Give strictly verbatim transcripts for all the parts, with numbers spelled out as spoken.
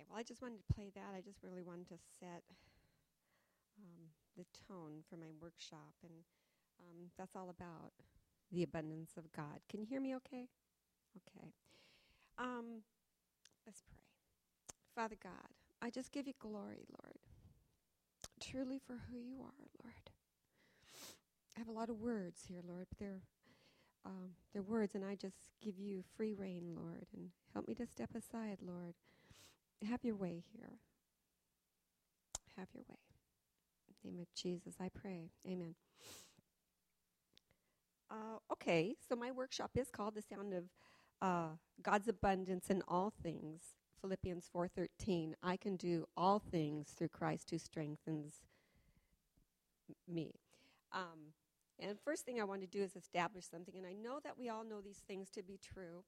well, I just wanted to play that. I just really wanted to set um, the tone for my workshop, and um, that's all about the abundance of God. Can you hear me okay? Okay. Um, let's pray. Father God, I just give you glory, Lord, truly for who you are, Lord. I have a lot of words here, Lord, but they're, um, they're words, and I just give you free reign, Lord, and help me to step aside, Lord. Have your way here. Have your way. In the name of Jesus, I pray. Amen. Uh, okay, so my workshop is called The Sound of uh, God's Abundance in All Things, Philippians four thirteen. I can do all things through Christ who strengthens me. Um, and first thing I want to do is establish something, and I know that we all know these things to be true,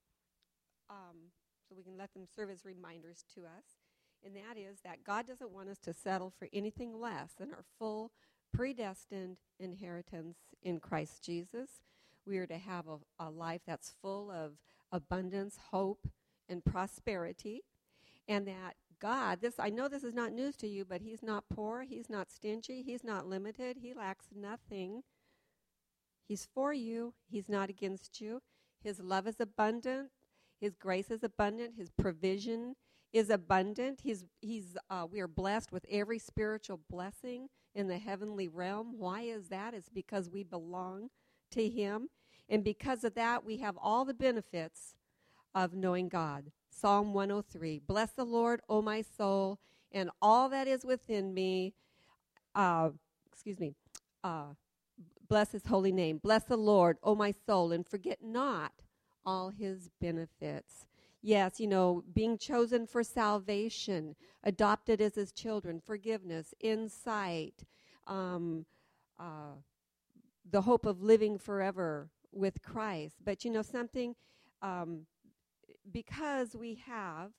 um, so we can let them serve as reminders to us, and that is that God doesn't want us to settle for anything less than our full predestined inheritance in Christ Jesus. We are to have a, a life that's full of abundance, hope, and prosperity, and that God, this I know this is not news to you, but he's not poor, he's not stingy, he's not limited, he lacks nothing. He's for you, he's not against you. His love is abundant, his grace is abundant, his provision is abundant. He's he's uh, we are blessed with every spiritual blessing in the heavenly realm. Why is that? It's because we belong to him, and because of that, we have all the benefits of knowing God. Psalm one oh three, bless the Lord, O my soul, and all that is within me. Uh, excuse me. Uh, bless his holy name. Bless the Lord, O my soul, and forget not all his benefits. Yes, you know, being chosen for salvation, adopted as his children, forgiveness, insight, um, uh, the hope of living forever with Christ. But you know something? Um, because we have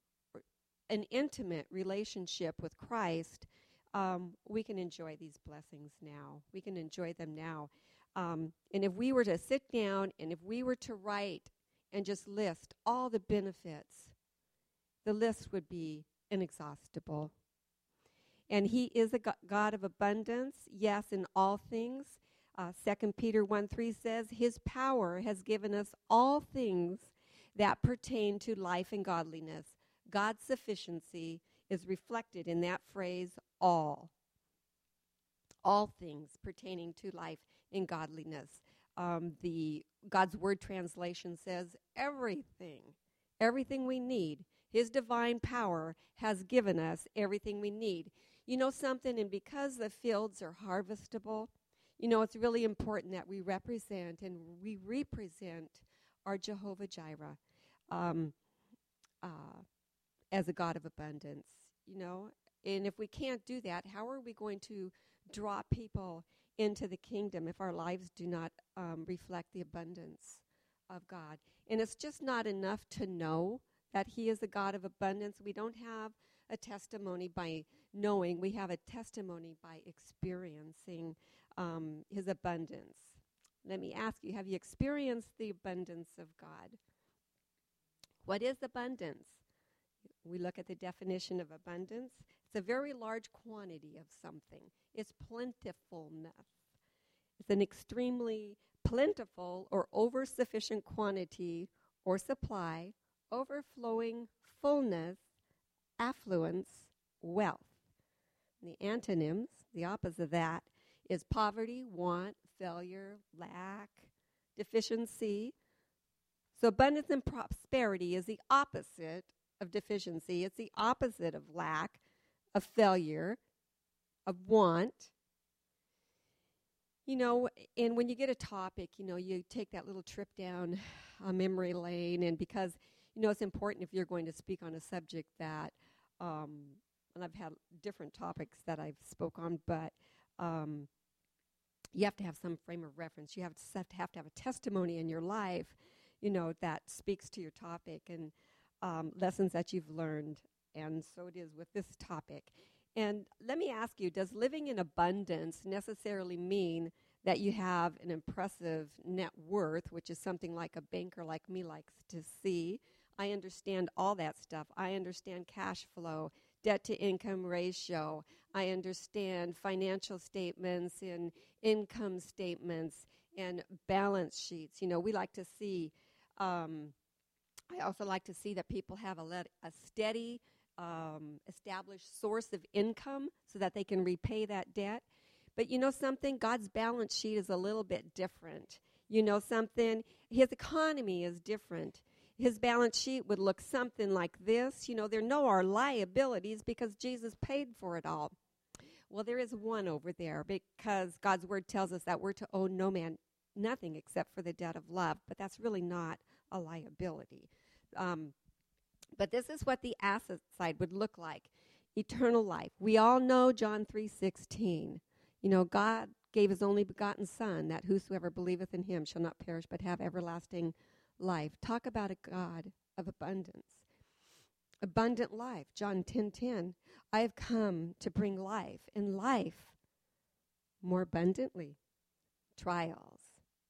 an intimate relationship with Christ, um, we can enjoy these blessings now. We can enjoy them now. Um, and if we were to sit down and if we were to write and just list all the benefits, the list would be inexhaustible. And he is a go- God of abundance, yes, in all things. Uh, Second Peter one three says, his power has given us all things that pertain to life and godliness. God's sufficiency is reflected in that phrase, all. All things pertaining to life and godliness. Um, the God's Word translation says everything, everything we need. His divine power has given us everything we need. You know something, and because the fields are harvestable, you know, it's really important that we represent and we represent our Jehovah Jireh um, uh, as a God of abundance, you know. And if we can't do that, how are we going to draw people into the kingdom if our lives do not um, reflect the abundance of God? And it's just not enough to know that he is a God of abundance. We don't have a testimony by knowing. We have a testimony by experiencing um, his abundance. Let me ask you, have you experienced the abundance of God? What is abundance? We look at the definition of abundance. It's a very large quantity of something. It's plentifulness. It's an extremely plentiful or over-sufficient quantity or supply, overflowing fullness, affluence, wealth. And the antonyms, the opposite of that, is poverty, want, failure, lack, deficiency. So abundance and prosperity is the opposite of deficiency. It's the opposite of lack, of failure, of want. You know, and when you get a topic, you know, you take that little trip down a memory lane, and because, you know, it's important if you're going to speak on a subject that, um, and I've had different topics that I've spoke on, but um, you have to have some frame of reference. You have to have to have, to have a testimony in your life, you know, that speaks to your topic and um, lessons that you've learned. And so it is with this topic. And let me ask you, does living in abundance necessarily mean that you have an impressive net worth, which is something like a banker like me likes to see, I understand all that stuff. I understand cash flow, debt to income ratio. I understand financial statements and income statements and balance sheets. You know, we like to see, um, I also like to see that people have a, let, a steady, um, established source of income so that they can repay that debt. But you know something? God's balance sheet is a little bit different. You know something? His economy is different. His balance sheet would look something like this. You know, there are no our liabilities because Jesus paid for it all. Well, there is one over there because God's word tells us that we're to owe no man nothing except for the debt of love. But that's really not a liability. Um, but this is what the asset side would look like. Eternal life. We all know John three sixteen. You know, God gave his only begotten Son, that whosoever believeth in him shall not perish but have everlasting life. Talk about a God of abundance. Abundant life. John ten ten. I have come to bring life, and life more abundantly. Trials.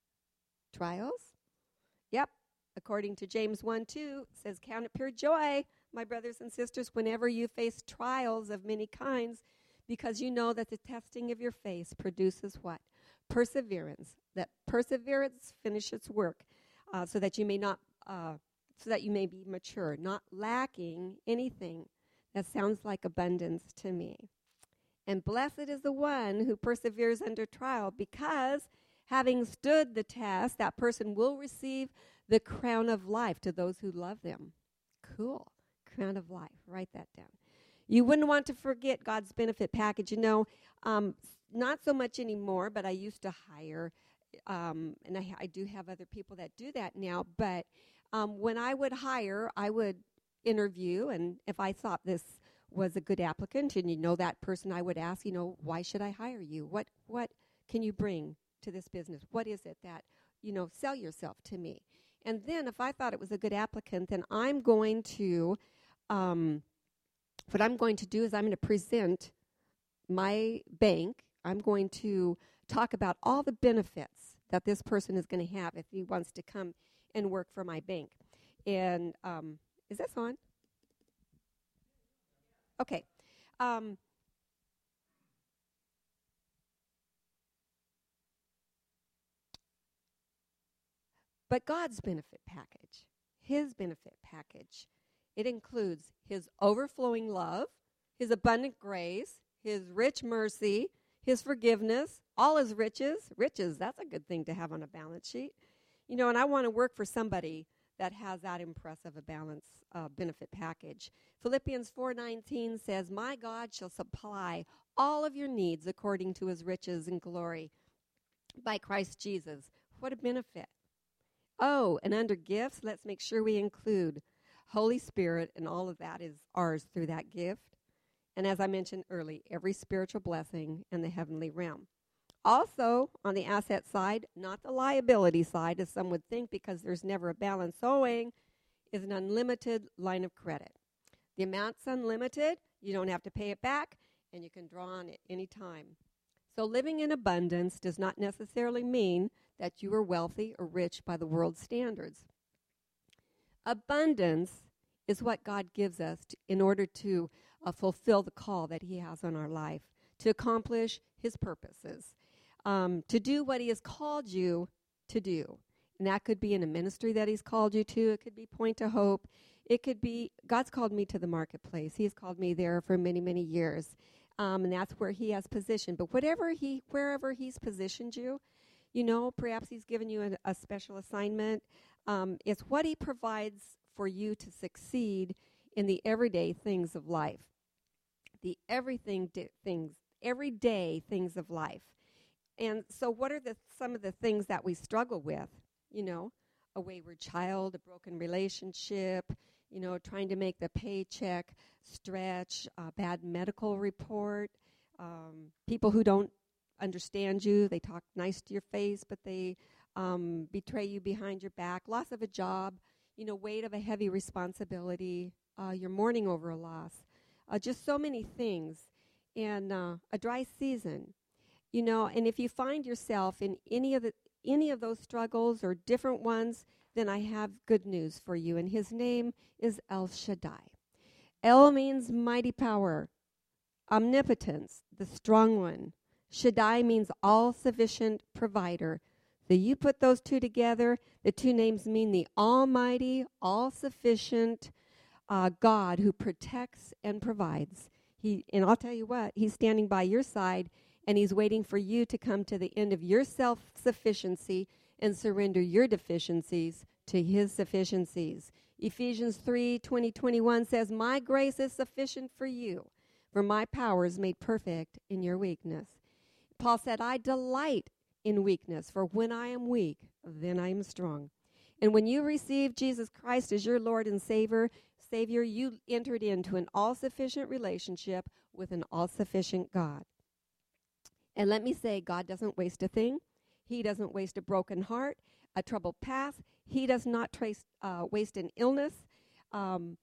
Trials? Yep. According to James one two, it says, count it pure joy, my brothers and sisters, whenever you face trials of many kinds, because you know that the testing of your faith produces what? Perseverance. That perseverance finish its work, uh, so that you may not, uh, so that you may be mature, not lacking anything. That sounds like abundance to me. And blessed is the one who perseveres under trial, because having stood the test, that person will receive the crown of life to those who love them. Cool. Crown of life. Write that down. You wouldn't want to forget God's benefit package. You know, um, not so much anymore, but I used to hire, um, and I, I do have other people that do that now. But um, when I would hire, I would interview, and if I thought this was a good applicant, and you know that person, I would ask, you know, why should I hire you? What what can you bring to this business? What is it that, you know, sell yourself to me? And then if I thought it was a good applicant, then I'm going to... Um, What I'm going to do is I'm going to present my bank. I'm going to talk about all the benefits that this person is going to have if he wants to come and work for my bank. And um, is this on? Okay. Um, but God's benefit package, his benefit package, it includes his overflowing love, his abundant grace, his rich mercy, his forgiveness, all his riches. Riches, that's a good thing to have on a balance sheet. You know, and I want to work for somebody that has that impressive a balance uh, benefit package. Philippians four nineteen says, my God shall supply all of your needs according to his riches and glory by Christ Jesus. What a benefit. Oh, and under gifts, let's make sure we include Holy Spirit, and all of that is ours through that gift. And as I mentioned earlier, every spiritual blessing in the heavenly realm. Also, on the asset side, not the liability side, as some would think, because there's never a balance owing, is an unlimited line of credit. The amount's unlimited. You don't have to pay it back, and you can draw on it any time. So living in abundance does not necessarily mean that you are wealthy or rich by the world's standards. Abundance is what God gives us to, in order to uh, fulfill the call that he has on our life, to accomplish his purposes, um, to do what he has called you to do. And that could be in a ministry that he's called you to. It could be Point to Hope. It could be, God's called me to the marketplace. He's called me there for many, many years. Um, and that's where he has positioned. But whatever he, wherever he's positioned you, you know, perhaps he's given you a, a special assignment. Um, it's what he provides for you to succeed in the everyday things of life. The everything di- things, everyday things of life. And so what are the some of the things that we struggle with? You know, a wayward child, a broken relationship, you know, trying to make the paycheck stretch, a bad medical report, um, people who don't understand you, they talk nice to your face, but they um, betray you behind your back, loss of a job, you know, weight of a heavy responsibility, uh, you're mourning over a loss, uh, just so many things, and uh, a dry season, you know, and if you find yourself in any of the any of those struggles or different ones, then I have good news for you. And his name is El Shaddai. El means mighty power, omnipotence, the strong one. Shaddai means all-sufficient provider. So you put those two together, the two names mean the almighty, all-sufficient uh, God who protects and provides. He, and I'll tell you what, he's standing by your side, and he's waiting for you to come to the end of your self-sufficiency and surrender your deficiencies to his sufficiencies. Ephesians three, twenty, twenty-one says, my grace is sufficient for you, for my power is made perfect in your weakness. Paul said, I delight in weakness, for when I am weak, then I am strong. And when you receive Jesus Christ as your Lord and Savior, Savior, you entered into an all-sufficient relationship with an all-sufficient God. And let me say, God doesn't waste a thing. He doesn't waste a broken heart, a troubled past. He does not trace, uh, waste an illness, um,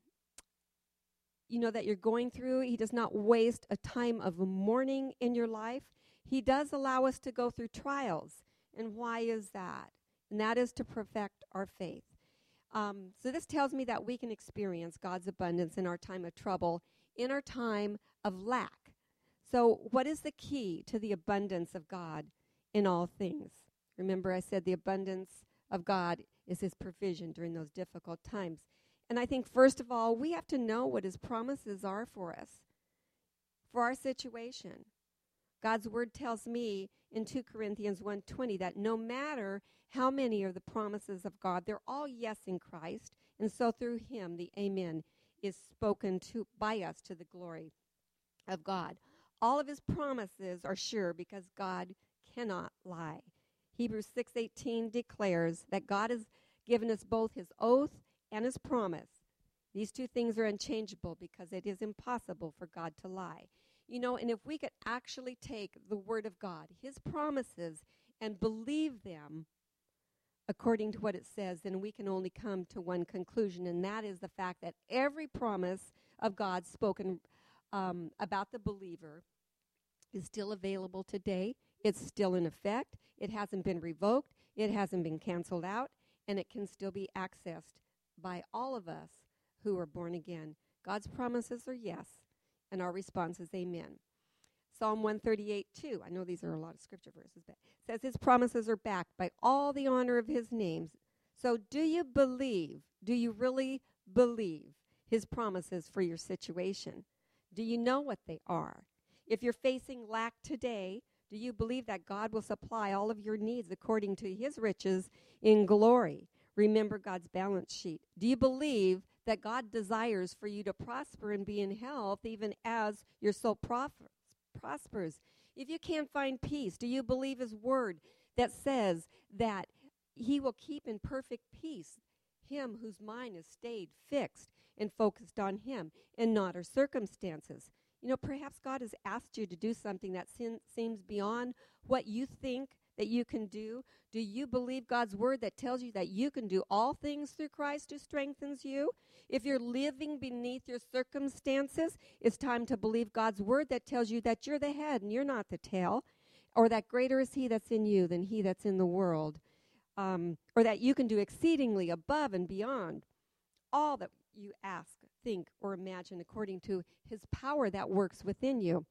you know, that you're going through. He does not waste a time of mourning in your life. He does allow us to go through trials. And why is that? And that is to perfect our faith. Um, so this tells me that we can experience God's abundance in our time of trouble, in our time of lack. So what is the key to the abundance of God in all things? Remember, I said the abundance of God is his provision during those difficult times. And I think, first of all, we have to know what his promises are for us, for our situation. God's word tells me in two Corinthians one twenty that no matter how many are the promises of God, they're all yes in Christ. And so through him, the amen is spoken to by us to the glory of God. All of his promises are sure because God cannot lie. Hebrews six eighteen declares that God has given us both his oath and his promise. These two things are unchangeable because it is impossible for God to lie. You know, and if we could actually take the word of God, his promises, and believe them according to what it says, then we can only come to one conclusion, and that is the fact that every promise of God spoken um, about the believer is still available today. It's still in effect. It hasn't been revoked. It hasn't been canceled out, and it can still be accessed by all of us who are born again. God's promises are yes, and our response is amen. Psalm one thirty-eight, two. I know these are a lot of scripture verses, but it says his promises are backed by all the honor of his names. So do you believe, do you really believe his promises for your situation? Do you know what they are? If you're facing lack today, do you believe that God will supply all of your needs according to his riches in glory? Remember God's balance sheet. Do you believe that God desires for you to prosper and be in health even as your soul prospers? prospers. If you can't find peace, do you believe his word that says that he will keep in perfect peace him whose mind is stayed, fixed, and focused on him and not our circumstances? You know, perhaps God has asked you to do something that sin- seems beyond what you think that you can do. Do you believe God's word that tells you that you can do all things through Christ who strengthens you? If you're living beneath your circumstances, it's time to believe God's word that tells you that you're the head and you're not the tail, or that greater is he that's in you than he that's in the world, um, or that you can do exceedingly above and beyond all that you ask, think, or imagine according to his power that works within you.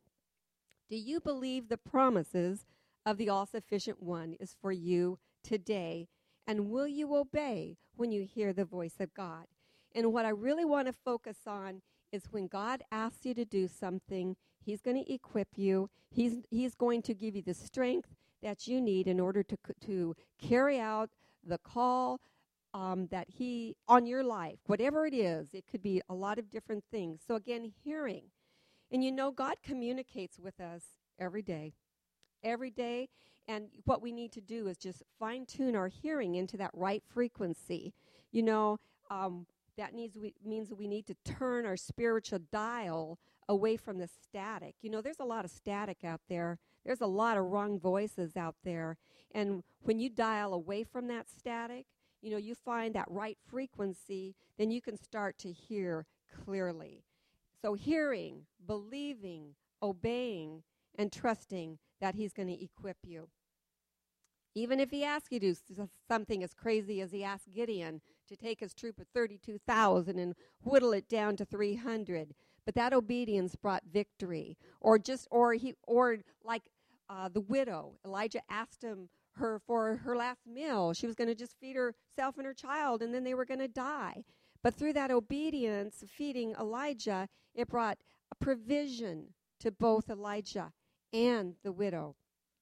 Do you believe the promises of the all-sufficient one is for you today? And will you obey when you hear the voice of God? And what I really want to focus on is when God asks you to do something, he's going to equip you. He's he's going to give you the strength that you need in order to to carry out the call um, that he on your life, whatever it is. It could be a lot of different things. So again, hearing. And you know, God communicates with us every day. Every day, and what we need to do is just fine-tune our hearing into that right frequency. You know, um, that needs we, means we need to turn our spiritual dial away from the static. You know, there's a lot of static out there. There's a lot of wrong voices out there, and when you dial away from that static, you know, you find that right frequency, then you can start to hear clearly. So hearing, believing, obeying, and trusting that he's going to equip you. Even if he asked you to do something as crazy as he asked Gideon to take his troop of thirty-two thousand and whittle it down to three hundred. But that obedience brought victory. Or just, or he, or like uh, the widow, Elijah asked him her for her last meal. She was going to just feed herself and her child, and then they were going to die. But through that obedience, feeding Elijah, it brought a provision to both Elijah and the widow.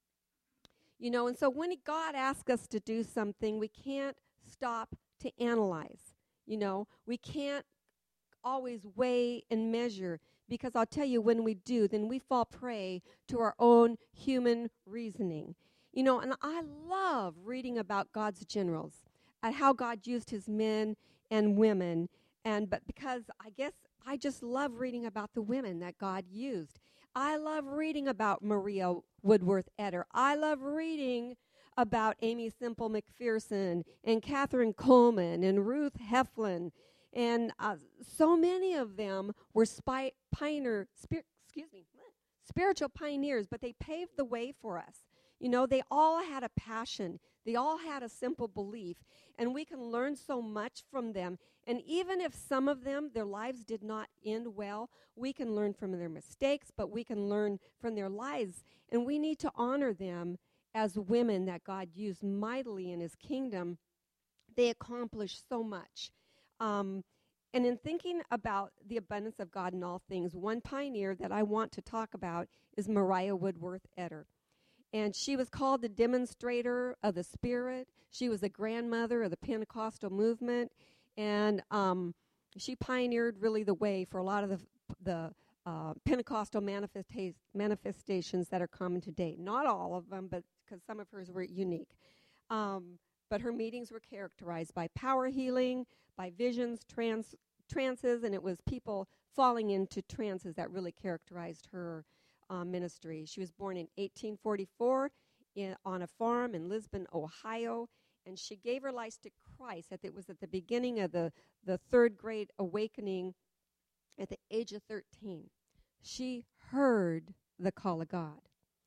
You know, and so when God asks us to do something, we can't stop to analyze. You know, we can't always weigh and measure, because I'll tell you, when we do, then we fall prey to our own human reasoning. You know, and I love reading about God's generals and how God used his men and women. And but because I guess I just love reading about the women that God used. I love reading about Maria Woodworth Etter. I love reading about Amy Semple McPherson and Catherine Coleman and Ruth Heflin. And uh, so many of them were spy, pioneer, spir- excuse me, spiritual pioneers, but they paved the way for us. You know, they all had a passion. They all had a simple belief, and we can learn so much from them. And even if some of them, their lives did not end well, we can learn from their mistakes, but we can learn from their lives. And we need to honor them as women that God used mightily in his kingdom. They accomplished so much. Um, and in thinking about the abundance of God in all things, one pioneer that I want to talk about is Maria Woodworth Etter. And she was called the demonstrator of the Spirit. She was a grandmother of the Pentecostal movement. And um, she pioneered really the way for a lot of the, the uh, Pentecostal manifesta- manifestations that are common today. Not all of them, but because some of hers were unique. Um, but her meetings were characterized by power healing, by visions, trance, trances, and it was people falling into trances that really characterized her Uh, ministry. She was born in eighteen forty-four in, on a farm in Lisbon, Ohio, and she gave her life to Christ. At, it was at the beginning of the, the third grade awakening at the age of thirteen. She heard the call of God.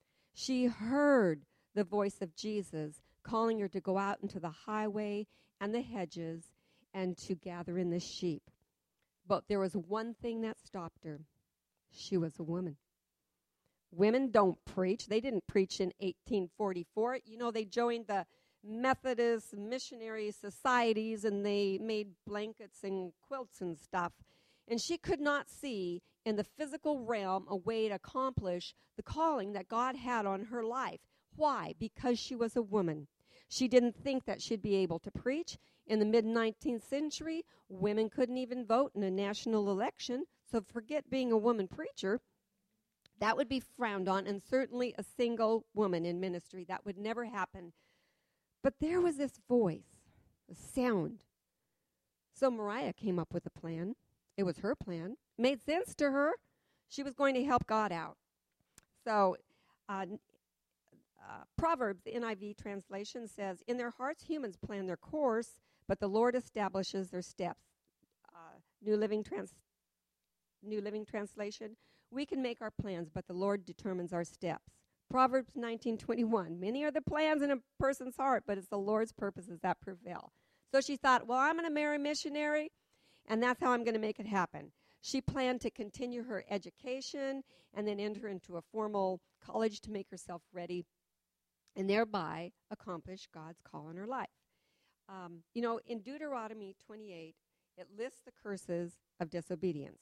She heard the voice of Jesus calling her to go out into the highway and the hedges and to gather in the sheep. But there was one thing that stopped her. She was a woman. Women don't preach. They didn't preach in eighteen forty-four. You know, they joined the Methodist missionary societies, and they made blankets and quilts and stuff. And she could not see in the physical realm a way to accomplish the calling that God had on her life. Why? Because she was a woman. She didn't think that she'd be able to preach. In the mid-nineteenth century, women couldn't even vote in a national election, so forget being a woman preacher. That would be frowned on, and certainly a single woman in ministry. That would never happen. But there was this voice, a sound. So Mariah came up with a plan. It was her plan. Made sense to her. She was going to help God out. So uh, uh, Proverbs, the N I V translation says, "In their hearts humans plan their course, but the Lord establishes their steps." Uh, New Living Trans- New Living Translation, "We can make our plans, but the Lord determines our steps." Proverbs nineteen twenty-one, "Many are the plans in a person's heart, but it's the Lord's purposes that prevail." So she thought, well, I'm going to marry a missionary, and that's how I'm going to make it happen. She planned to continue her education and then enter into a formal college to make herself ready and thereby accomplish God's call in her life. Um, you know, in Deuteronomy twenty-eight, it lists the curses of disobedience.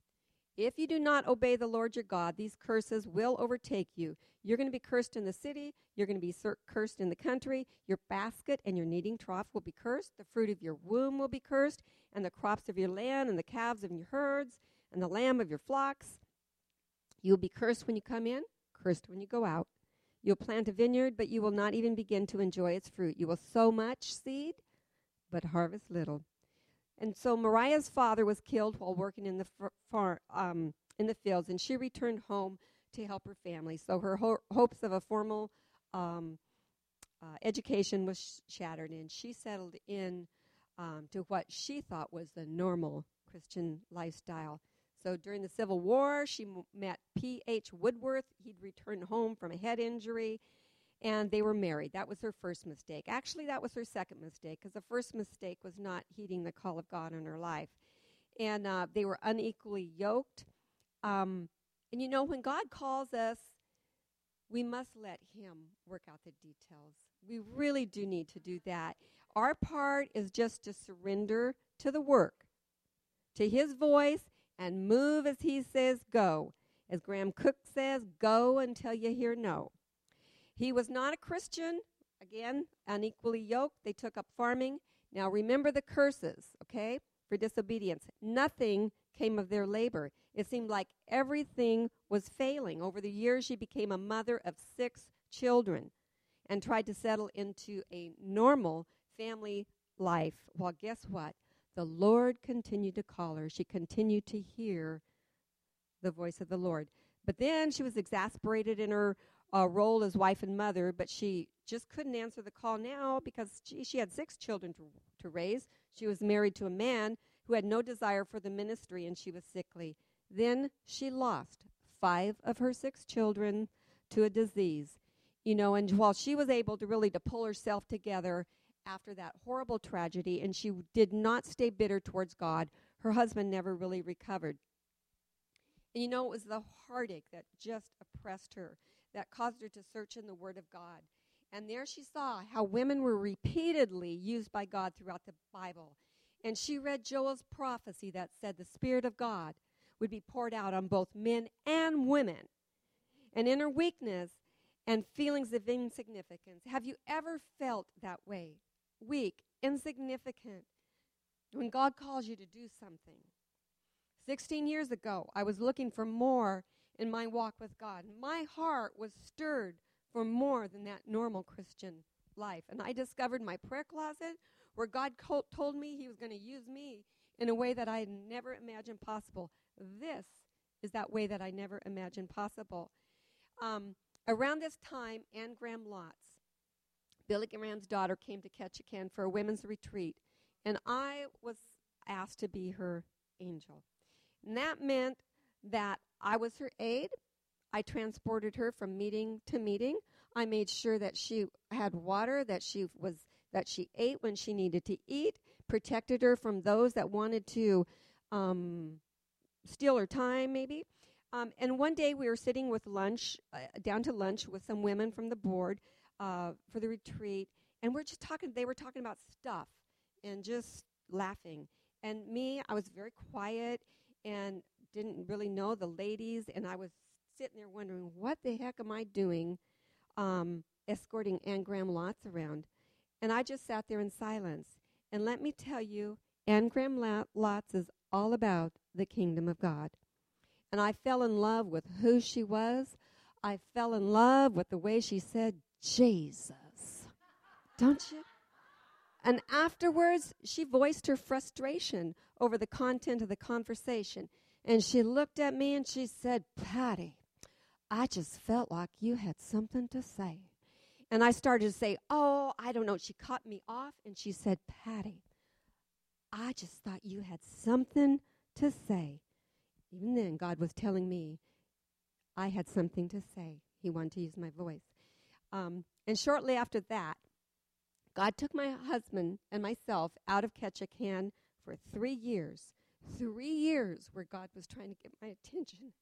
If you do not obey the Lord your God, these curses will overtake you. You're going to be cursed in the city. You're going to be cur- cursed in the country. Your basket and your kneading trough will be cursed. The fruit of your womb will be cursed, and the crops of your land, and the calves of your herds, and the lamb of your flocks. You will be cursed when you come in, cursed when you go out. You'll plant a vineyard, but you will not even begin to enjoy its fruit. You will sow much seed, but harvest little. And so Mariah's father was killed while working in the far, far, um, in the fields, and she returned home to help her family. So her ho- hopes of a formal um, uh, education was sh- shattered, and she settled in um, to what she thought was the normal Christian lifestyle. So during the Civil War, she m- met P H Woodworth. He'd returned home from a head injury, and they were married. That was her first mistake. Actually, that was her second mistake, because the first mistake was not heeding the call of God in her life. And uh, they were unequally yoked. Um, and you know, when God calls us, we must let him work out the details. We really do need to do that. Our part is just to surrender to the work, to his voice, and move as he says go. As Graham Cook says, go until you hear no. He was not a Christian. Again, unequally yoked. They took up farming. Now remember the curses, okay, for disobedience. Nothing came of their labor. It seemed like everything was failing. Over the years, she became a mother of six children and tried to settle into a normal family life. Well, guess what? The Lord continued to call her. She continued to hear the voice of the Lord. But then she was exasperated in her uh, role as wife and mother, but she just couldn't answer the call now because she, she had six children to, to raise. She was married to a man who had no desire for the ministry, and she was sickly. Then she lost five of her six children to a disease. You know, and while she was able to really to pull herself together after that horrible tragedy, and she did not stay bitter towards God, her husband never really recovered. And you know, it was the heartache that just oppressed her, that caused her to search in the Word of God. And there she saw how women were repeatedly used by God throughout the Bible. And she read Joel's prophecy that said the Spirit of God would be poured out on both men and women. And in her weakness and feelings of insignificance, have you ever felt that way? Weak, insignificant, when God calls you to do something. Sixteen years ago, I was looking for more in my walk with God. My heart was stirred for more than that normal Christian life. And I discovered my prayer closet where God co- told me he was going to use me in a way that I had never imagined possible. This is that way that I never imagined possible. Um, around this time, Anne Graham Lotz, Billy Graham's daughter, came to Ketchikan for a women's retreat, and I was asked to be her angel. And that meant that I was her aide. I transported her from meeting to meeting. I made sure that she had water, that she was that she ate when she needed to eat, protected her from those that wanted to um, steal her time, maybe. Um, and one day we were sitting with lunch, uh, down to lunch with some women from the board uh, for the retreat, and we're just talking. They were talking about stuff and just laughing. And me, I was very quiet and didn't really know the ladies, and I was sitting there wondering, what the heck am I doing um, escorting Anne Graham Lotz around? And I just sat there in silence. And let me tell you, Anne Graham Lotz is all about the kingdom of God. And I fell in love with who she was. I fell in love with the way she said, Jesus. Don't you? And afterwards, she voiced her frustration over the content of the conversation. And she looked at me and she said, Patty, I just felt like you had something to say. And I started to say, oh, I don't know. She cut me off and she said, Patty, I just thought you had something to say. Even then, God was telling me I had something to say. He wanted to use my voice. Um, and shortly after that, God took my husband and myself out of Ketchikan for three years. Three years where God was trying to get my attention.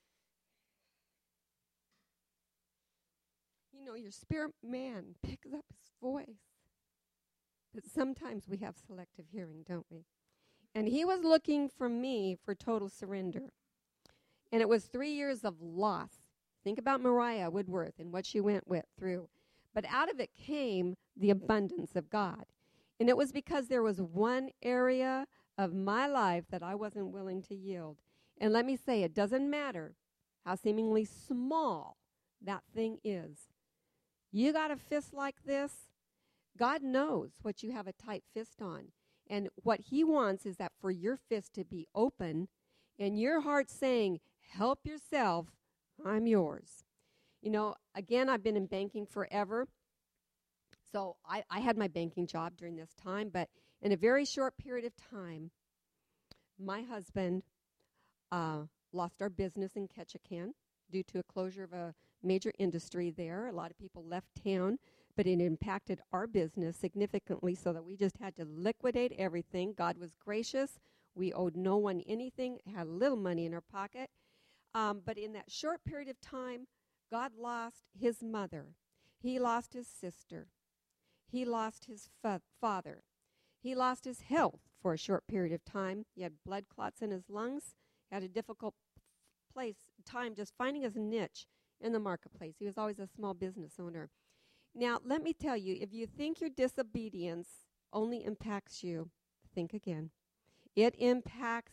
You know, your spirit man picks up his voice. But sometimes we have selective hearing, don't we? And he was looking for me for total surrender. And it was three years of loss. Think about Mariah Woodworth and what she went with through. But out of it came the abundance of God. And it was because there was one area of my life that I wasn't willing to yield. And let me say, it doesn't matter how seemingly small that thing is. You got a fist like this, God knows what you have a tight fist on. And what he wants is that for your fist to be open and your heart saying, help yourself, I'm yours. You know, again, I've been in banking forever. So I, I had my banking job during this time, but in a very short period of time, my husband uh, lost our business in Ketchikan due to a closure of a major industry there. A lot of people left town, but it impacted our business significantly so that we just had to liquidate everything. God was gracious. We owed no one anything, had a little money in our pocket. Um, but in that short period of time, God lost his mother. He lost his sister. He lost his fa- father. He lost his health for a short period of time. He had blood clots in his lungs. He had a difficult place time just finding his niche in the marketplace. He was always a small business owner. Now, let me tell you, if you think your disobedience only impacts you, think again. It impacts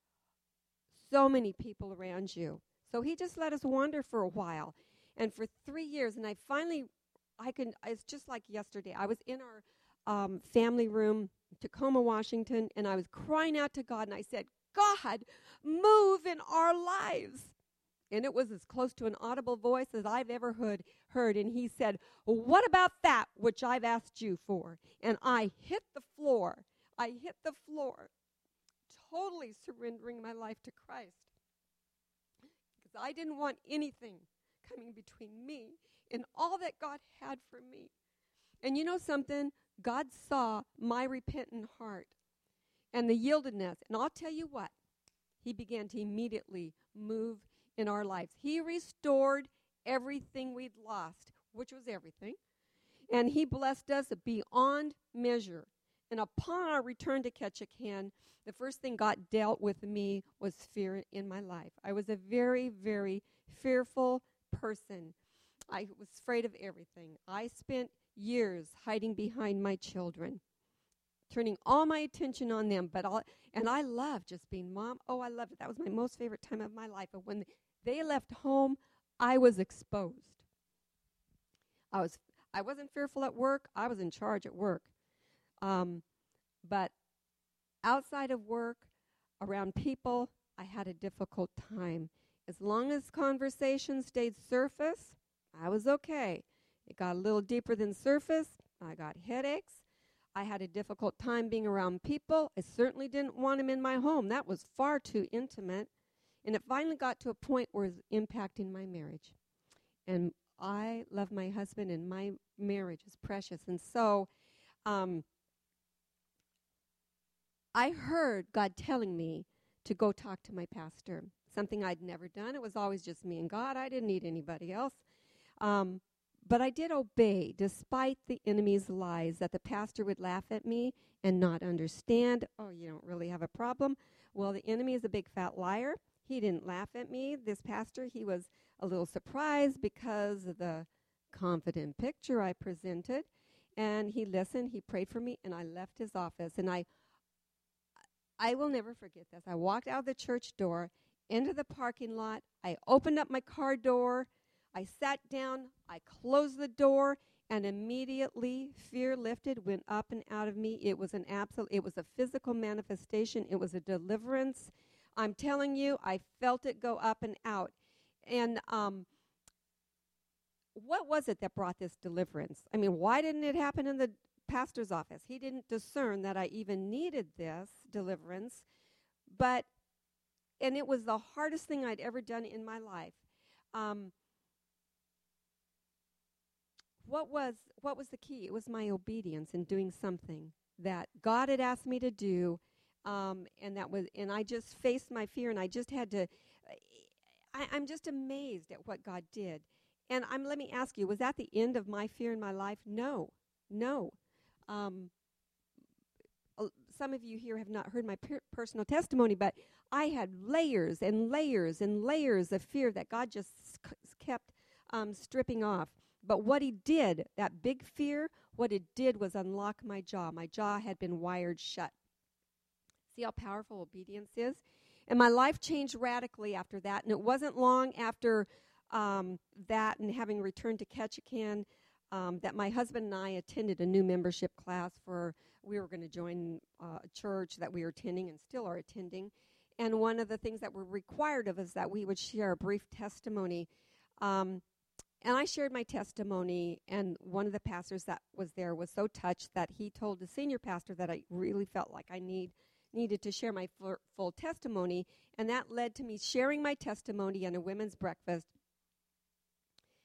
so many people around you. So he just let us wander for a while. And for three years, and I finally, I can, it's just like yesterday. I was in our um, family room, Tacoma, Washington, and I was crying out to God, and I said, God, move in our lives. And it was as close to an audible voice as I've ever heard, heard. And he said, what about that which I've asked you for? And I hit the floor. I hit the floor, totally surrendering my life to Christ. Because I didn't want anything coming between me and all that God had for me. And you know something? God saw my repentant heart and the yieldedness. And I'll tell you what, he began to immediately move in our lives. He restored everything we'd lost, which was everything. And he blessed us beyond measure. And upon our return to Ketchikan, the first thing God dealt with me was fear in my life. I was a very, very fearful person. I was afraid of everything. I spent years hiding behind my children, turning all my attention on them. But all, and I loved just being mom. Oh, I loved it. That was my most favorite time of my life. But when they left home, I was exposed. I was I wasn't fearful at work. I was in charge at work. Um, but outside of work, around people, I had a difficult time. As long as conversation stayed surface, I was okay. It got a little deeper than surface. I got headaches. I had a difficult time being around people. I certainly didn't want them in my home. That was far too intimate. And it finally got to a point where it was impacting my marriage. And I love my husband, and my marriage is precious. And so um, I heard God telling me to go talk to my pastor, something I'd never done. It was always just me and God. I didn't need anybody else. Um, but I did obey, despite the enemy's lies, that the pastor would laugh at me and not understand. Oh, you don't really have a problem? Well, the enemy is a big fat liar. He didn't laugh at me. This pastor, he was a little surprised because of the confident picture I presented. And he listened, he prayed for me, and I left his office. And I I will never forget this. I walked out of the church door into the parking lot. I opened up my car door. I sat down. I closed the door, and immediately fear lifted, went up and out of me. It was an absolute, it was a physical manifestation. It was a deliverance. I'm telling you, I felt it go up and out. And um, what was it that brought this deliverance? I mean, why didn't it happen in the pastor's office? He didn't discern that I even needed this deliverance. But, and it was the hardest thing I'd ever done in my life. Um, what was what was the key? It was my obedience in doing something that God had asked me to do. Um, and that was, and I just faced my fear, and I just had to, I, I'm just amazed at what God did. And I'm, let me ask you, was that the end of my fear in my life? No, no. Um, uh, some of you here have not heard my per- personal testimony, but I had layers and layers and layers of fear that God just c- kept um, stripping off. But what he did, that big fear, what it did was unlock my jaw. My jaw had been wired shut. See how powerful obedience is? And my life changed radically after that. And it wasn't long after um, that and having returned to Ketchikan um, that my husband and I attended a new membership class for, we were going to join uh, a church that we were attending and still are attending. And one of the things that were required of us that we would share a brief testimony. Um, and I shared my testimony, and one of the pastors that was there was so touched that he told the senior pastor that I really felt like I need needed to share my full, full testimony, and that led to me sharing my testimony on a women's breakfast.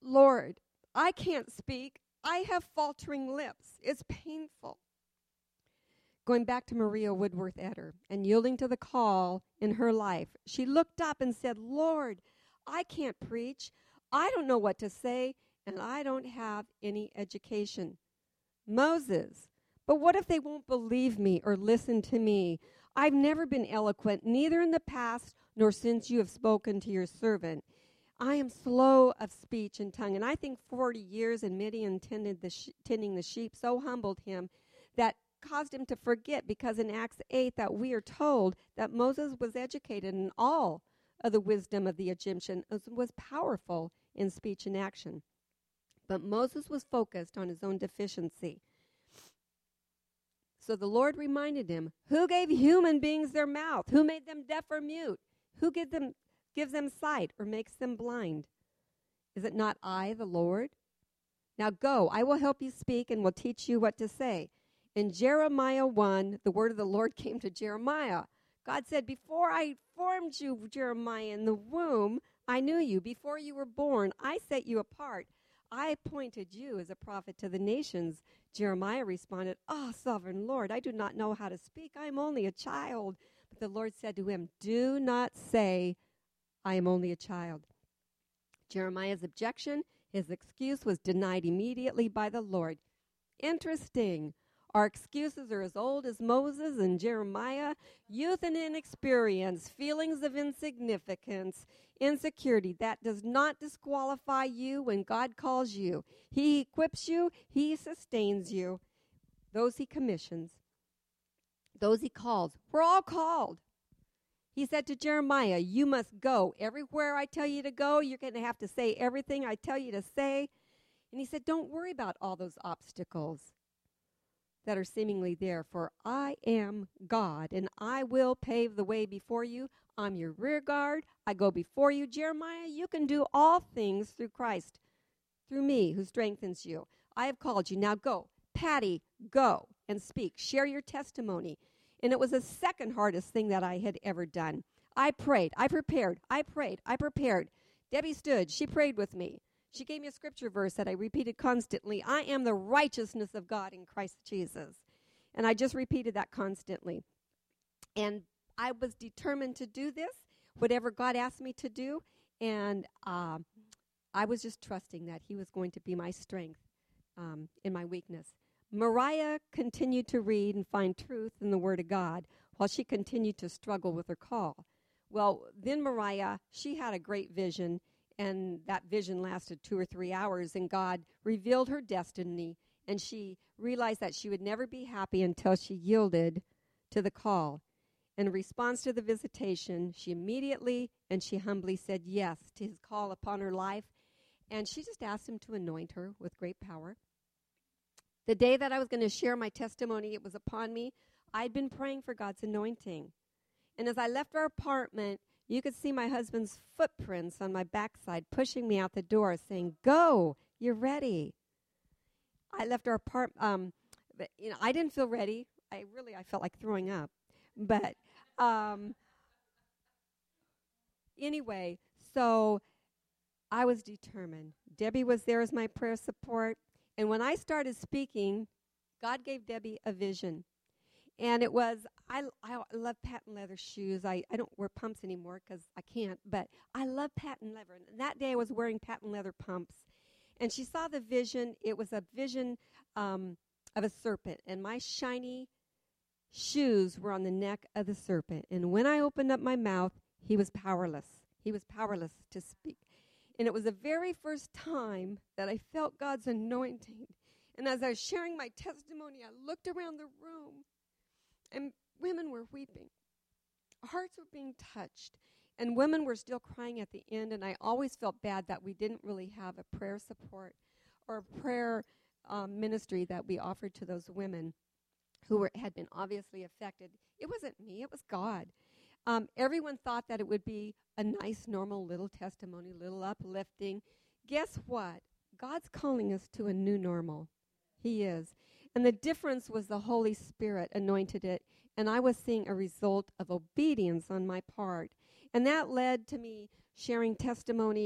Lord, I can't speak. I have faltering lips. It's painful. Going back to Maria Woodworth Etter and yielding to the call in her life, she looked up and said, Lord, I can't preach. I don't know what to say, and I don't have any education. Moses, but what if they won't believe me or listen to me? I've never been eloquent, neither in the past nor since you have spoken to your servant. I am slow of speech and tongue. And I think forty years in Midian tended the sh- tending the sheep so humbled him that caused him to forget, because in Acts eight that we are told that Moses was educated in all of the wisdom of the Egyptian, was powerful in speech and action. But Moses was focused on his own deficiency. So the Lord reminded him, who gave human beings their mouth? Who made them deaf or mute? Who give them, gives them sight or makes them blind? Is it not I, the Lord? Now go, I will help you speak and will teach you what to say. In Jeremiah one, the word of the Lord came to Jeremiah. God said, before I formed you, Jeremiah, in the womb, I knew you. Before you were born, I set you apart. I appointed you as a prophet to the nations. Jeremiah responded, oh, sovereign Lord, I do not know how to speak. I am only a child. But the Lord said to him, do not say, I am only a child. Jeremiah's objection, his excuse, was denied immediately by the Lord. Interesting. Our excuses are as old as Moses and Jeremiah. Youth and inexperience, feelings of insignificance, insecurity. That does not disqualify you when God calls you. He equips you. He sustains you. Those he commissions. Those he calls. We're all called. He said to Jeremiah, you must go. Everywhere I tell you to go, you're going to have to say everything I tell you to say. And he said, don't worry about all those obstacles that are seemingly there, for I am God, and I will pave the way before you. I'm your rear guard. I go before you. Jeremiah, you can do all things through Christ, through me who strengthens you. I have called you. Now go. Patty, go and speak. Share your testimony. And it was the second hardest thing that I had ever done. I prayed. I prepared. I prayed. I prepared. Debbie stood. She prayed with me. She gave me a scripture verse that I repeated constantly. I am the righteousness of God in Christ Jesus. And I just repeated that constantly. And I was determined to do this, whatever God asked me to do. And uh, I was just trusting that he was going to be my strength um, in my weakness. Mariah continued to read and find truth in the Word of God while she continued to struggle with her call. Well, then Mariah, she had a great vision. And that vision lasted two or three hours, and God revealed her destiny, and she realized that she would never be happy until she yielded to the call. In response to the visitation, she immediately and she humbly said yes to his call upon her life, and she just asked him to anoint her with great power. The day that I was going to share my testimony, it was upon me. I'd been praying for God's anointing. And as I left our apartment, you could see my husband's footprints on my backside pushing me out the door saying, go, you're ready. I left our apartment. Um, but, you know, I didn't feel ready. I really, I felt like throwing up. But um, anyway, so I was determined. Debbie was there as my prayer support. And when I started speaking, God gave Debbie a vision. And it was, I, I love patent leather shoes. I, I don't wear pumps anymore because I can't, but I love patent leather. And that day I was wearing patent leather pumps. And she saw the vision. It was a vision um, of a serpent. And my shiny shoes were on the neck of the serpent. And when I opened up my mouth, he was powerless. He was powerless to speak. And it was the very first time that I felt God's anointing. And as I was sharing my testimony, I looked around the room. And women were weeping. Hearts were being touched. And women were still crying at the end. And I always felt bad that we didn't really have a prayer support or a prayer um, ministry that we offered to those women who were, had been obviously affected. It wasn't me. It was God. Um, everyone thought that it would be a nice, normal little testimony, little uplifting. Guess what? God's calling us to a new normal. He is. And the difference was the Holy Spirit anointed it, and I was seeing a result of obedience on my part. And that led to me sharing testimony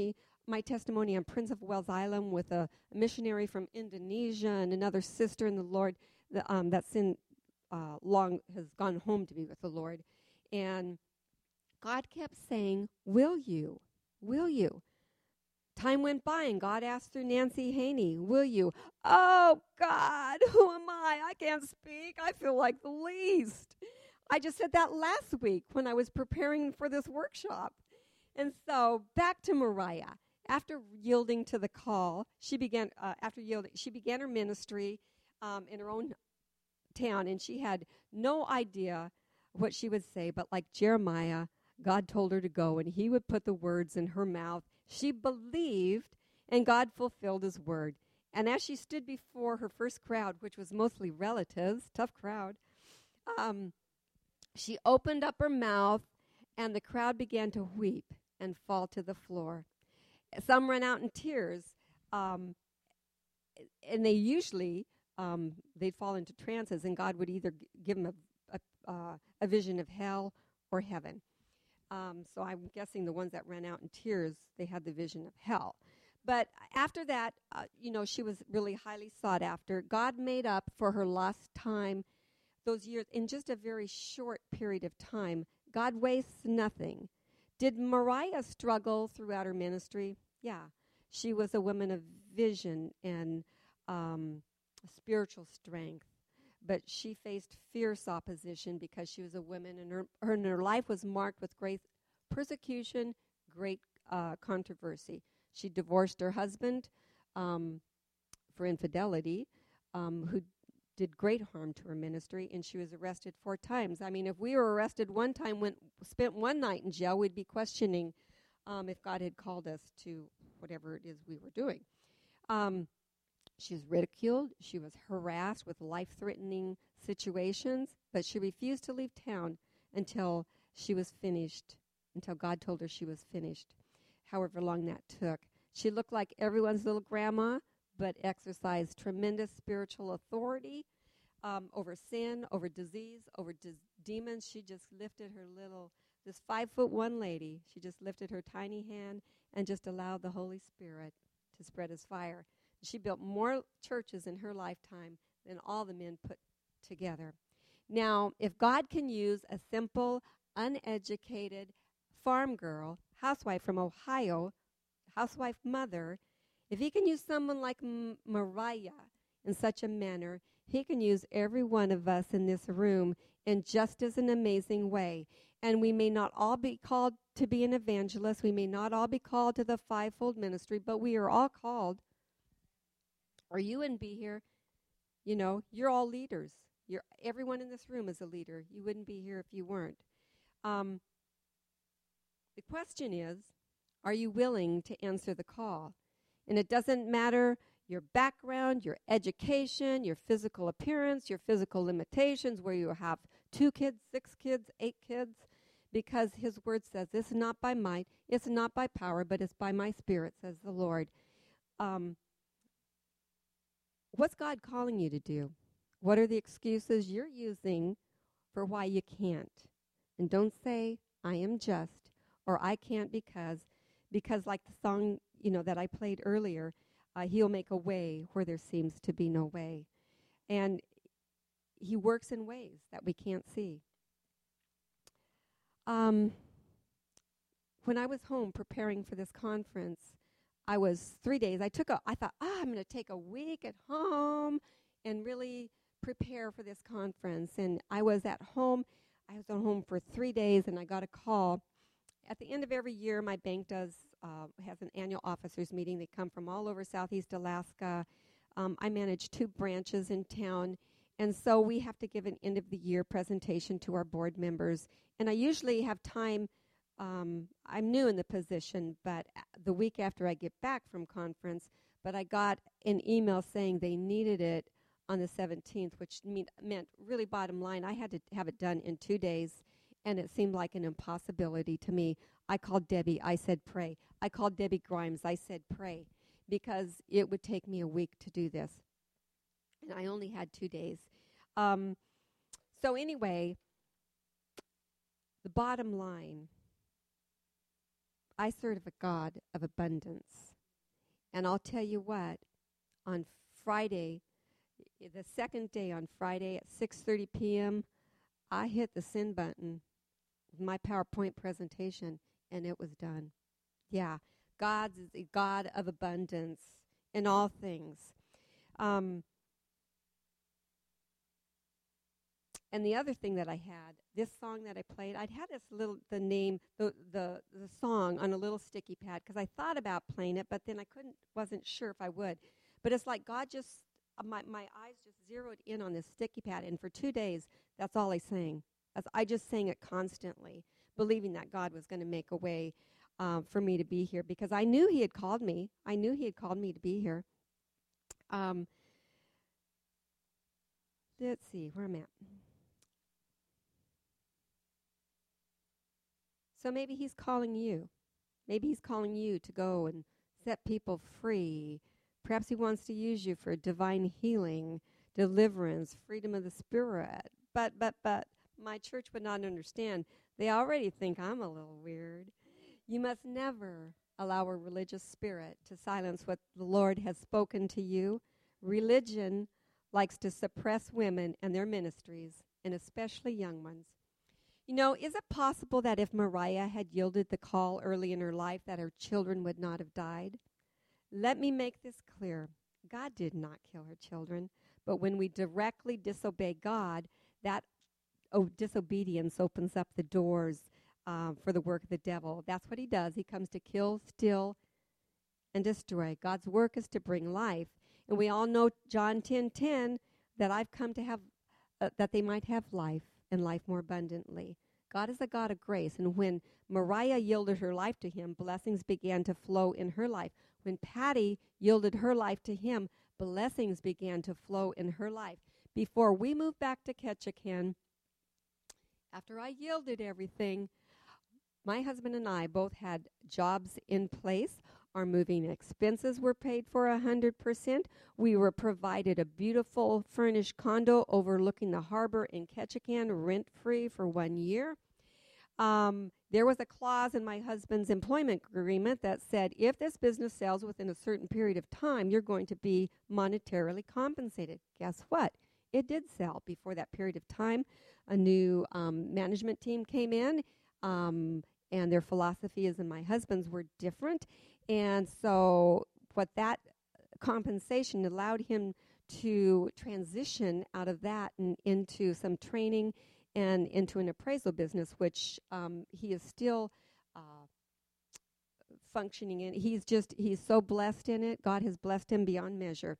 my testimony on Prince of Wales Island with a, a missionary from Indonesia and another sister in the Lord the, um, that's in uh, long has gone home to be with the Lord. And God kept saying, will you? Will you? Time went by and God asked through Nancy Haney, will you? Oh, God, who am I? I can't speak. I feel like the least. I just said that last week when I was preparing for this workshop. And so back to Mariah. After yielding to the call, she began, uh, after yielding, she began her ministry um, in her own town, and she had no idea what she would say, but like Jeremiah, God told her to go, and he would put the words in her mouth. She believed, and God fulfilled his word. And as she stood before her first crowd, which was mostly relatives, tough crowd, um, she opened up her mouth, and the crowd began to weep and fall to the floor. Some ran out in tears, um, and they usually, um, they'd fall into trances, and God would either g- give them a, a, uh, a vision of hell or heaven. Um, so I'm guessing the ones that ran out in tears, they had the vision of hell. But after that, uh, you know, she was really highly sought after. God made up for her lost time, those years, in just a very short period of time. God wastes nothing. Did Mariah struggle throughout her ministry? Yeah. She was a woman of vision and um, spiritual strength. But she faced fierce opposition because she was a woman, and her, her, and her life was marked with great persecution, great uh, controversy. She divorced her husband um, for infidelity, um, who did great harm to her ministry, and she was arrested four times. I mean, if we were arrested one time, went, spent one night in jail, we'd be questioning um, if God had called us to whatever it is we were doing. Um, She was ridiculed. She was harassed with life-threatening situations, but she refused to leave town until she was finished, until God told her she was finished, however long that took. She looked like everyone's little grandma, but exercised tremendous spiritual authority um, over sin, over disease, over dis- demons. She just lifted her little, this five-foot-one lady, she just lifted her tiny hand and just allowed the Holy Spirit to spread his fire. She built more churches in her lifetime than all the men put together. Now, if God can use a simple, uneducated farm girl, housewife from Ohio, housewife mother, if he can use someone like M- Mariah in such a manner, he can use every one of us in this room in just as an amazing way. And we may not all be called to be an evangelist. We may not all be called to the fivefold ministry, but we are all called. Or you wouldn't be here. You know, you're all leaders. You're, everyone in this room is a leader. You wouldn't be here if you weren't. Um, the question is, are you willing to answer the call? And it doesn't matter your background, your education, your physical appearance, your physical limitations, where you have two kids, six kids, eight kids, because his word says, it's not by might, it's not by power, but it's by my spirit, says the Lord. Um, What's God calling you to do? What are the excuses you're using for why you can't? And don't say, I am just, or I can't because, because like the song, you know, that I played earlier, uh, he'll make a way where there seems to be no way. And he works in ways that we can't see. Um, when I was home preparing for this conference, I was three days. I took a, I thought, ah, I'm going to take a week at home and really prepare for this conference. And I was at home. I was at home for three days, and I got a call. At the end of every year, my bank does, uh, has an annual officers meeting. They come from all over Southeast Alaska. Um, I manage two branches in town. And so we have to give an end-of-the-year presentation to our board members. And I usually have time. Um, I'm new in the position, but the week after I get back from conference, but I got an email saying they needed it on the seventeenth, which mean, meant really bottom line, I had to have it done in two days, and it seemed like an impossibility to me. I called Debbie. I said, pray. I called Debbie Grimes. I said, pray, because it would take me a week to do this. And I only had two days. Um, so anyway, the bottom line, I serve a God of abundance. And I'll tell you what, on Friday, the second day on Friday at six thirty p.m., I hit the send button with my PowerPoint presentation, and it was done. Yeah, God's is a God of abundance in all things. Um, and the other thing that I had, this song that I played, I'd had this little, the name, the the, the song on a little sticky pad because I thought about playing it, but then I couldn't, wasn't sure if I would. But it's like God just, uh, my, my eyes just zeroed in on this sticky pad, and for two days, that's all I sang. That's, I just sang it constantly, believing that God was going to make a way um, for me to be here because I knew He had called me. I knew He had called me to be here. Um, let's see, where am I at? So maybe He's calling you. Maybe He's calling you to go and set people free. Perhaps He wants to use you for divine healing, deliverance, freedom of the spirit. But, but, but, my church would not understand. They already think I'm a little weird. You must never allow a religious spirit to silence what the Lord has spoken to you. Religion likes to suppress women and their ministries, and especially young ones. You know, is it possible that if Mariah had yielded the call early in her life that her children would not have died? Let me make this clear. God did not kill her children, but when we directly disobey God, that oh, disobedience opens up the doors um, for the work of the devil. That's what he does. He comes to kill, steal, and destroy. God's work is to bring life. And we all know John ten ten, that I've come to have, uh, that they might have life and life more abundantly. God is a God of grace. And when Mariah yielded her life to Him, blessings began to flow in her life. When Patty yielded her life to Him, blessings began to flow in her life. Before we moved back to Ketchikan, after I yielded everything, my husband and I both had jobs in place. Our moving expenses were paid for one hundred percent. We were provided a beautiful furnished condo overlooking the harbor in Ketchikan, rent-free for one year. Um, there was a clause in my husband's employment agreement that said, if this business sells within a certain period of time, you're going to be monetarily compensated. Guess what? It did sell before that period of time. A new um, management team came in, um, and their philosophies and my husband's were different. And so what that compensation allowed him to transition out of that and into some training and into an appraisal business, which um, he is still uh, functioning in. He's just, he's so blessed in it. God has blessed him beyond measure.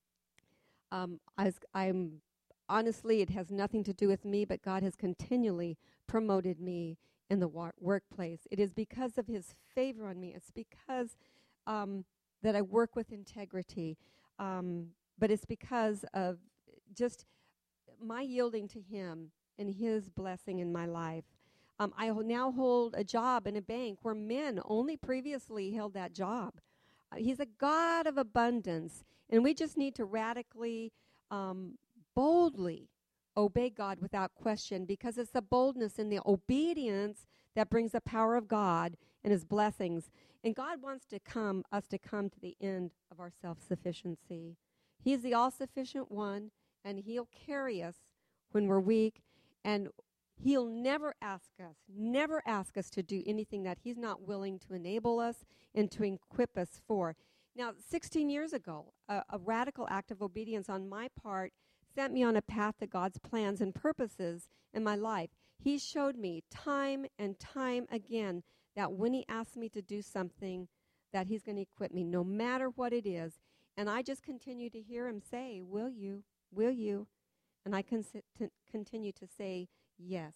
Um, I was, I'm honestly, it has nothing to do with me, but God has continually promoted me in the wa- workplace. It is because of His favor on me. It's because um, that I work with integrity. Um, but it's because of just my yielding to Him and His blessing in my life. Um, I ho- now hold a job in a bank where men only previously held that job. Uh, he's a God of abundance, and we just need to radically, um, boldly obey God without question, because it's the boldness and the obedience that brings the power of God and His blessings. And God wants to come us to come to the end of our self-sufficiency. He's the all-sufficient one, and He'll carry us when we're weak, and He'll never ask us, never ask us to do anything that He's not willing to enable us and to equip us for. Now, sixteen years ago, a, a radical act of obedience on my part sent me on a path to God's plans and purposes in my life. He showed me time and time again that when He asks me to do something, that He's going to equip me, no matter what it is. And I just continue to hear Him say, will you, will you? And I con- t- continue to say, yes.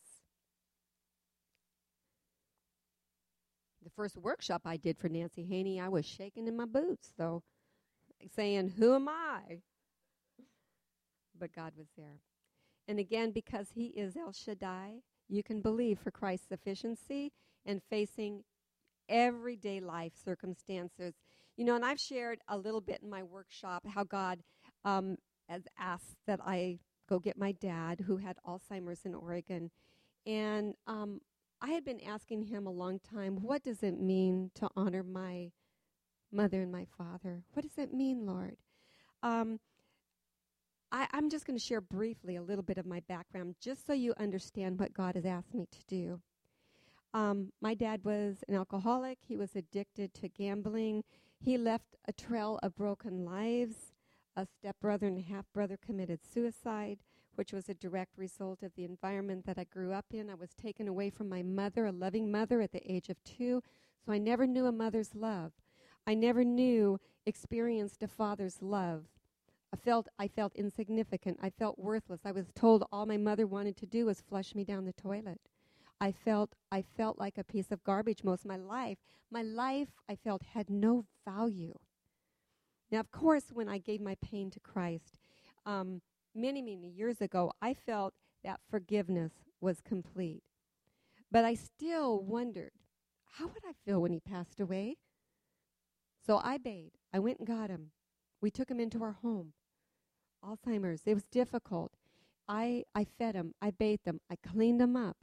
The first workshop I did for Nancy Haney, I was shaking in my boots, though, saying, who am I? But God was there. And again, because He is El Shaddai, you can believe for Christ's sufficiency and facing everyday life circumstances. You know, and I've shared a little bit in my workshop how God um, has asked that I go get my dad, who had Alzheimer's in Oregon. And um, I had been asking him a long time, what does it mean to honor my mother and my father? What does it mean, Lord? Um, I, I'm just going to share briefly a little bit of my background just so you understand what God has asked me to do. Um, my dad was an alcoholic. He was addicted to gambling. He left a trail of broken lives. A stepbrother and a half-brother committed suicide, which was a direct result of the environment that I grew up in. I was taken away from my mother, a loving mother, at the age of two, so I never knew a mother's love. I never knew, experienced a father's love. I felt I felt insignificant. I felt worthless. I was told all my mother wanted to do was flush me down the toilet. I felt I felt like a piece of garbage most of my life. My life, I felt, had no value. Now, of course, when I gave my pain to Christ, um, many, many years ago, I felt that forgiveness was complete. But I still wondered, how would I feel when he passed away? So I obeyed. I went and got him. We took him into our home. Alzheimer's. It was difficult. I, I fed him. I bathed him. I cleaned him up.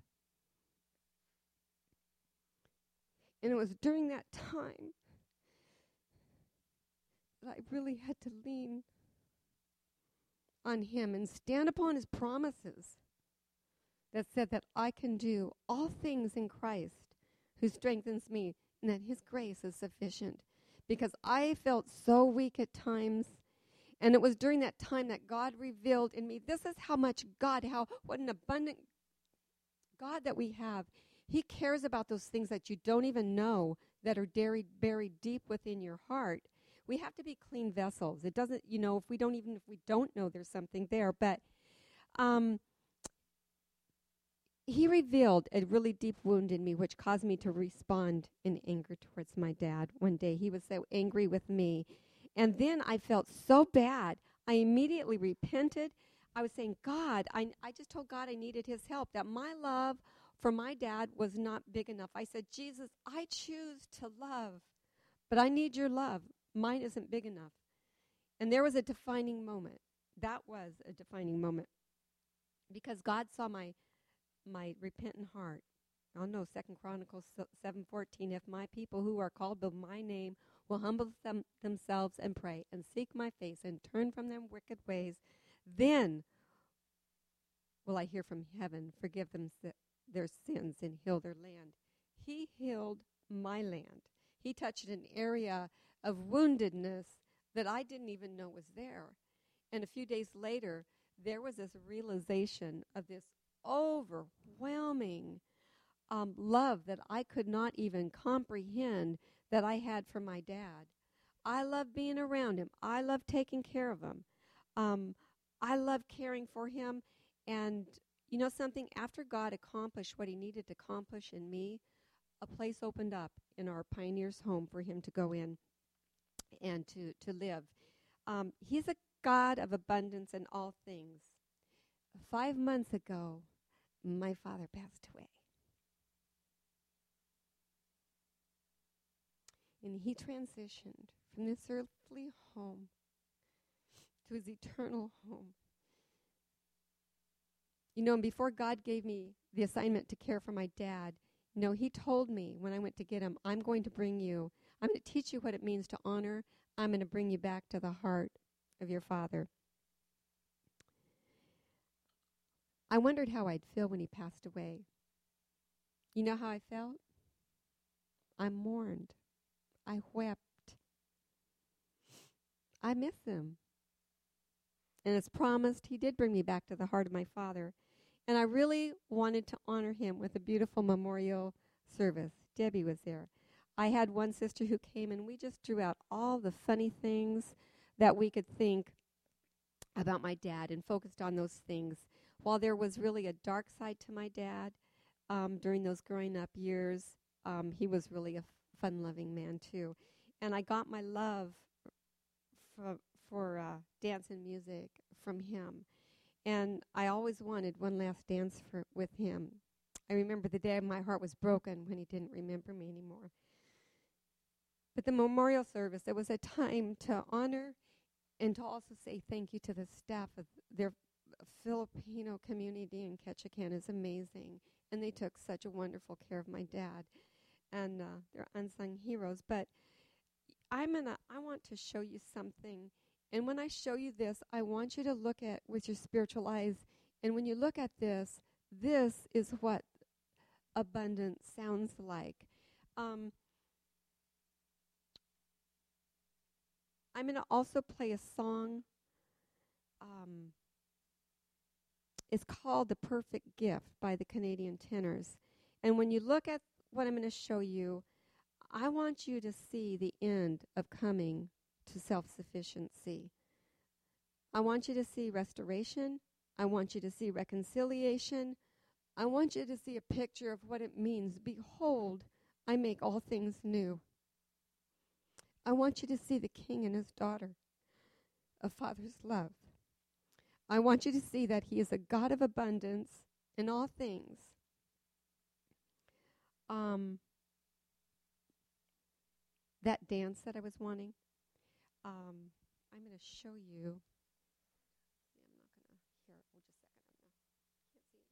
And it was during that time that I really had to lean on him and stand upon his promises that said that I can do all things in Christ who strengthens me, and that his grace is sufficient. Because I felt so weak at times, and it was during that time that God revealed in me, this is how much God, how what an abundant God that we have. He cares about those things that you don't even know that are buried, buried deep within your heart. We have to be clean vessels. It doesn't, you know, if we don't even, if we don't know there's something there. But um, he revealed a really deep wound in me, which caused me to respond in anger towards my dad. One day he was so angry with me. And then I felt so bad. I immediately repented. I was saying, God, I, I just told God I needed his help, that my love for my dad was not big enough. I said, Jesus, I choose to love, but I need your love. Mine isn't big enough. And there was a defining moment. That was a defining moment. Because God saw my my repentant heart. Oh no, Second Chronicles seven fourteen, if my people who are called by my name will humble them, themselves and pray and seek my face and turn from their wicked ways, then will I hear from heaven, forgive them si- their sins and heal their land. He healed my land. He touched an area of woundedness that I didn't even know was there. And a few days later, there was this realization of this overwhelming um, love that I could not even comprehend that I had for my dad. I love being around him. I love taking care of him. Um, I love caring for him. And you know something? After God accomplished what he needed to accomplish in me, a place opened up in our Pioneers home for him to go in and to, to live. Um, he's a God of abundance in all things. Five months ago, my father passed away. And he transitioned from this earthly home to his eternal home. You know, and before God gave me the assignment to care for my dad, you know, he told me when I went to get him, I'm going to bring you, I'm going to teach you what it means to honor. I'm going to bring you back to the heart of your father. I wondered how I'd feel when he passed away. You know how I felt? I mourned. I wept. I miss him. And as promised, he did bring me back to the heart of my father. And I really wanted to honor him with a beautiful memorial service. Debbie was there. I had one sister who came, and we just drew out all the funny things that we could think about my dad and focused on those things. While there was really a dark side to my dad um, during those growing up years, um, he was really a f- fun-loving man, too. And I got my love for, for uh, dance and music from him. And I always wanted one last dance for, with him. I remember the day my heart was broken when he didn't remember me anymore. But the memorial service, it was a time to honor and to also say thank you to the staff of their Filipino community in Ketchikan is amazing, and they took such a wonderful care of my dad, and uh, they're unsung heroes. But I'm gonna, I want to show you something, and when I show you this, I want you to look at with your spiritual eyes, and when you look at this, this is what abundance sounds like. Um, I'm going to also play a song. Um, it's called The Perfect Gift by the Canadian Tenors. And when you look at what I'm going to show you, I want you to see the end of coming to self-sufficiency. I want you to see restoration. I want you to see reconciliation. I want you to see a picture of what it means. Behold, I make all things new. I want you to see the king and his daughter, a father's love. I want you to see that he is a God of abundance in all things. Um, that dance that I was wanting, um, I'm going to show you. I'm not going to hear it. Well, just a second. Can't see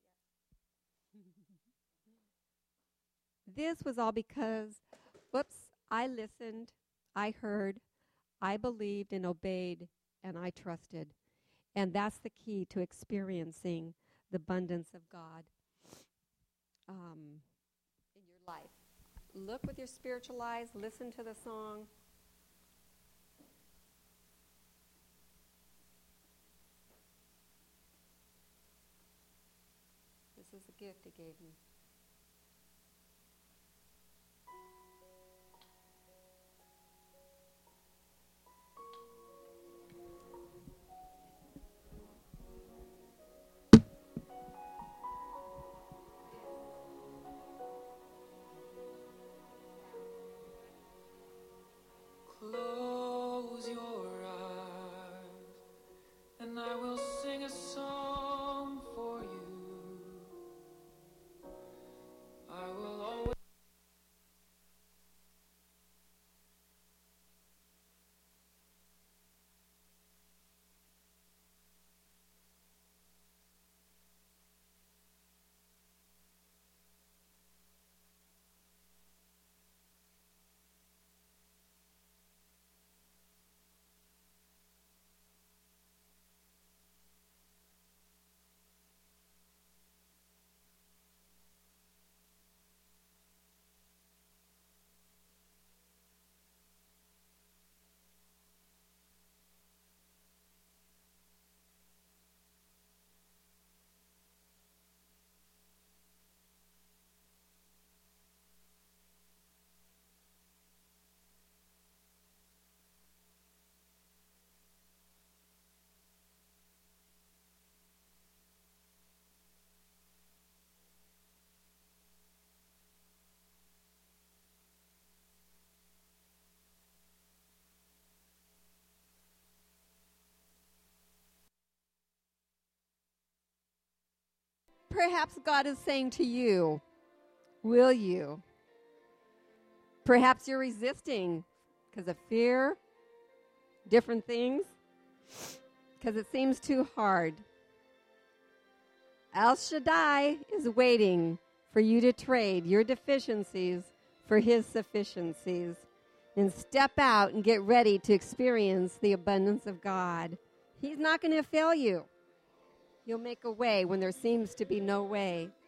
it yet. This was all because, whoops, I listened, I heard, I believed and obeyed, and I trusted. And that's the key to experiencing the abundance of God um, in your life. Look with your spiritual eyes, listen to the song. This is a gift he gave me. Close your eyes, and I will sing a song for you. I will always. Perhaps God is saying to you, will you? Perhaps you're resisting because of fear, different things, because it seems too hard. El Shaddai is waiting for you to trade your deficiencies for his sufficiencies and step out and get ready to experience the abundance of God. He's not going to fail you. He'll make a way when there seems to be no way.